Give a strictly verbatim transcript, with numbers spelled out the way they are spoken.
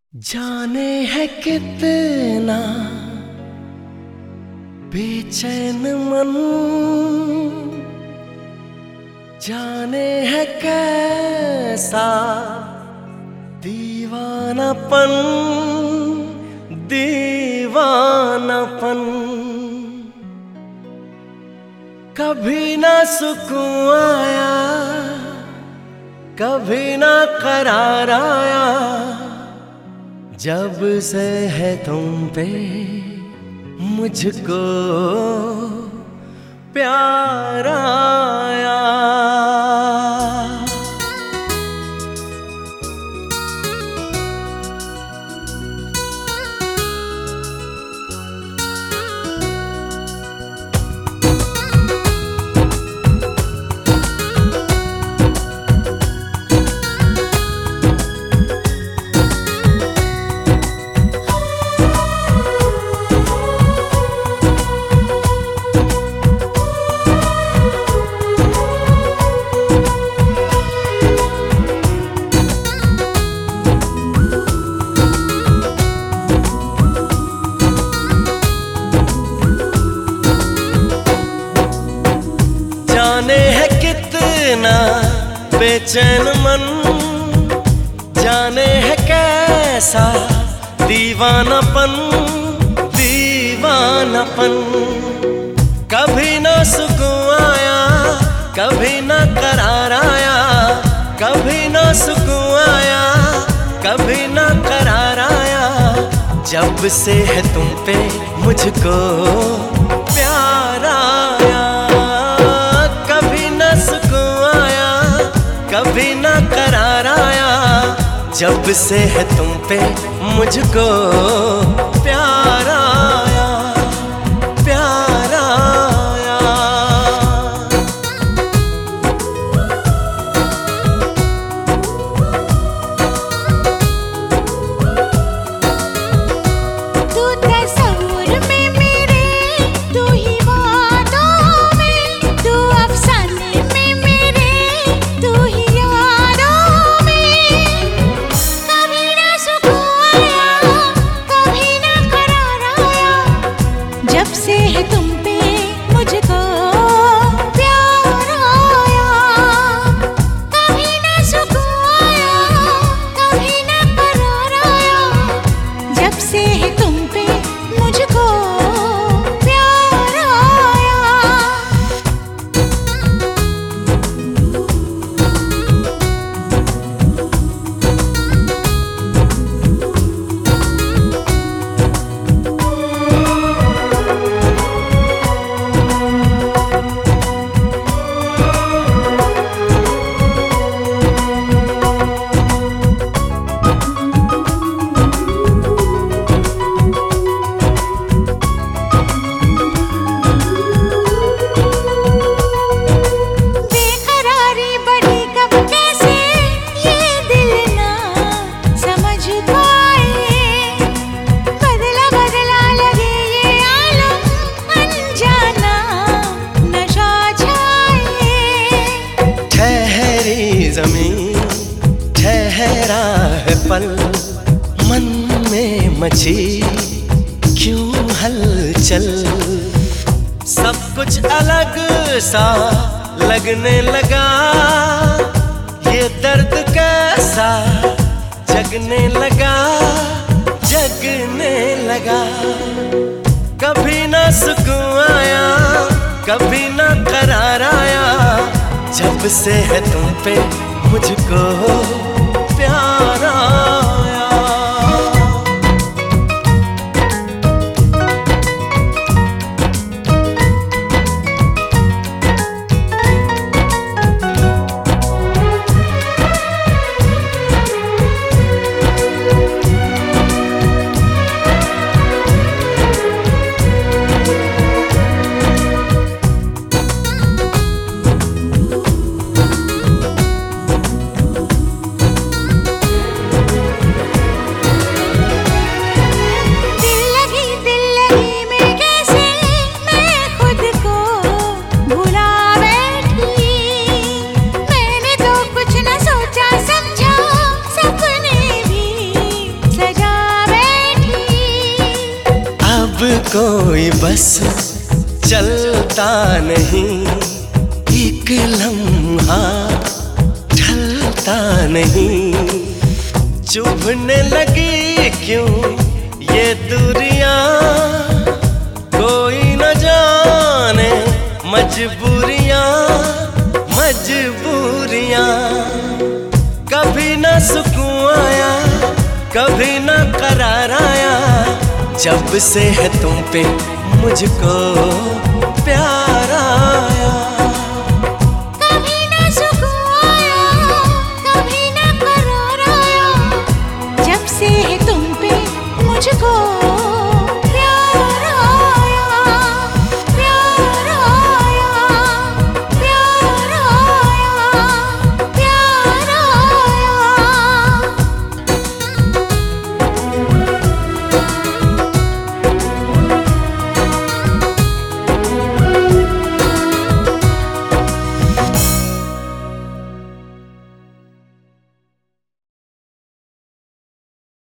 जाने है कितना बेचैन मन, जाने है कैसा दीवानापन, दीवानापन। कभी ना सुकून आया, कभी ना करार आया, जब से है तुम पे मुझको प्यार आया। जाने है कितना बेचैन मन, जाने है कैसा दीवानापन, दीवानापन। कभी ना सुकून आया, कभी ना करार आया, कभी ना सुकून आया, कभी ना करार आया, जब से है तुम पे मुझको प्यार आया। कभी ना करार आया, जब से है तुम पे मुझको प्यार आया, प्यार आया। तू तस्वीर में मेरे, तू ही वादों में, तू अफसाने में मेरे, तू ही जब से है तुम पे मुझको प्यार आया। कभी ना सुकून आया, कभी ना करार आया, जब से है तुम पे मुझको प्यार आया। ज़मीन ठहरा है पल, मन में मची क्यों हलचल। सब कुछ अलग सा लगने लगा, ये दर्द कैसा जगने लगा, जगने लगा। कभी ना सुकून आया, कभी ना करार आया, जब से है तुम पे मुझको प्यार आया। कोई बस चलता नहीं, एक लम्हा ढलता नहीं। चुभने लगी क्यों ये दूरियां, कोई न जाने मजबूरियां मजबूरियां। कभी न सुकून आया, कभी न करार आया, जब से है तुम पे मुझको प्यार